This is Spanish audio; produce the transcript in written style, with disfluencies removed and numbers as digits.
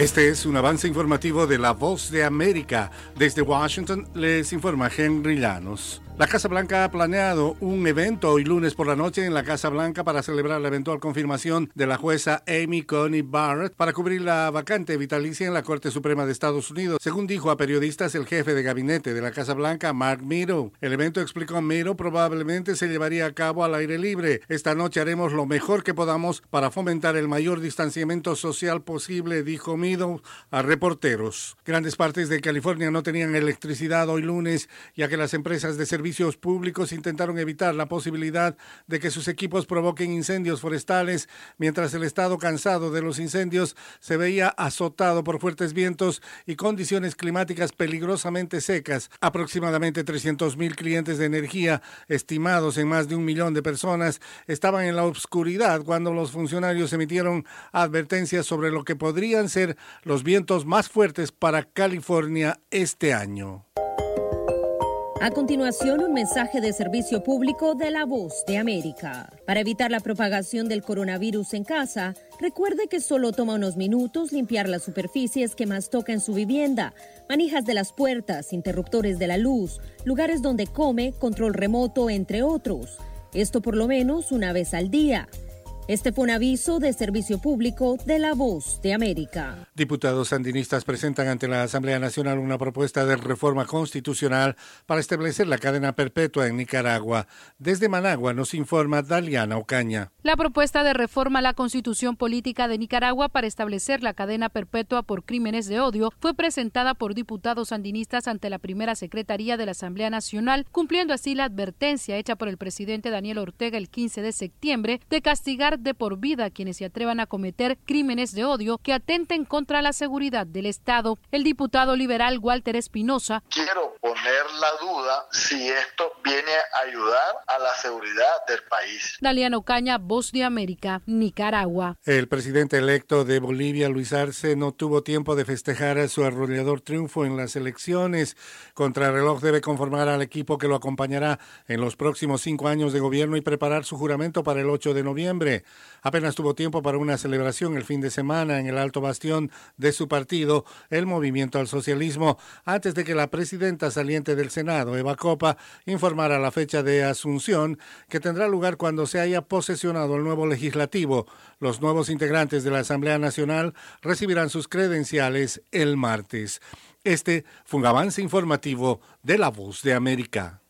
Este es un avance informativo de La Voz de América. Desde Washington les informa Henry Llanos. La Casa Blanca ha planeado un evento hoy lunes por la noche en la Casa Blanca para celebrar la eventual confirmación de la jueza Amy Coney Barrett para cubrir la vacante vitalicia en la Corte Suprema de Estados Unidos, según dijo a periodistas el jefe de gabinete de la Casa Blanca, Mark Meadows. El evento, explicó Meadows, probablemente se llevaría a cabo al aire libre. Esta noche haremos lo mejor que podamos para fomentar el mayor distanciamiento social posible, dijo Meadows a reporteros. Grandes partes de California no tenían electricidad hoy lunes, ya que las empresas de servicios públicos intentaron evitar la posibilidad de que sus equipos provoquen incendios forestales, mientras el estado, cansado de los incendios, se veía azotado por fuertes vientos y condiciones climáticas peligrosamente secas. Aproximadamente 300,000 clientes de energía, estimados en más de 1 millón de personas, estaban en la oscuridad cuando los funcionarios emitieron advertencias sobre lo que podrían ser los vientos más fuertes para California este año. A continuación, un mensaje de servicio público de La Voz de América. Para evitar la propagación del coronavirus en casa, recuerde que solo toma unos minutos limpiar las superficies que más toca en su vivienda, manijas de las puertas, interruptores de la luz, lugares donde come, control remoto, entre otros. Esto por lo menos una vez al día. Este fue un aviso de servicio público de La Voz de América. Diputados sandinistas presentan ante la Asamblea Nacional una propuesta de reforma constitucional para establecer la cadena perpetua en Nicaragua. Desde Managua nos informa Daliana Ocaña. La propuesta de reforma a la Constitución Política de Nicaragua para establecer la cadena perpetua por crímenes de odio fue presentada por diputados sandinistas ante la primera Secretaría de la Asamblea Nacional, cumpliendo así la advertencia hecha por el presidente Daniel Ortega el 15 de septiembre de castigar de por vida a quienes se atrevan a cometer crímenes de odio que atenten contra la seguridad del Estado. El diputado liberal Walter Espinosa: quiero poner la duda si esto viene a ayudar a la seguridad del país. Daliana Ocaña, Voz de América, Nicaragua. El presidente electo de Bolivia, Luis Arce, no tuvo tiempo de festejar su arrollador triunfo en las elecciones. Contrarreloj debe conformar al equipo que lo acompañará en los próximos 5 años de gobierno y preparar su juramento para el 8 de noviembre. Apenas tuvo tiempo para una celebración el fin de semana en el alto bastión de su partido, el Movimiento al Socialismo, antes de que la presidenta saliente del Senado, Eva Copa, informara la fecha de asunción, que tendrá lugar cuando se haya posesionado el nuevo legislativo. Los nuevos integrantes de la Asamblea Nacional recibirán sus credenciales el martes. Este fue un avance informativo de La Voz de América.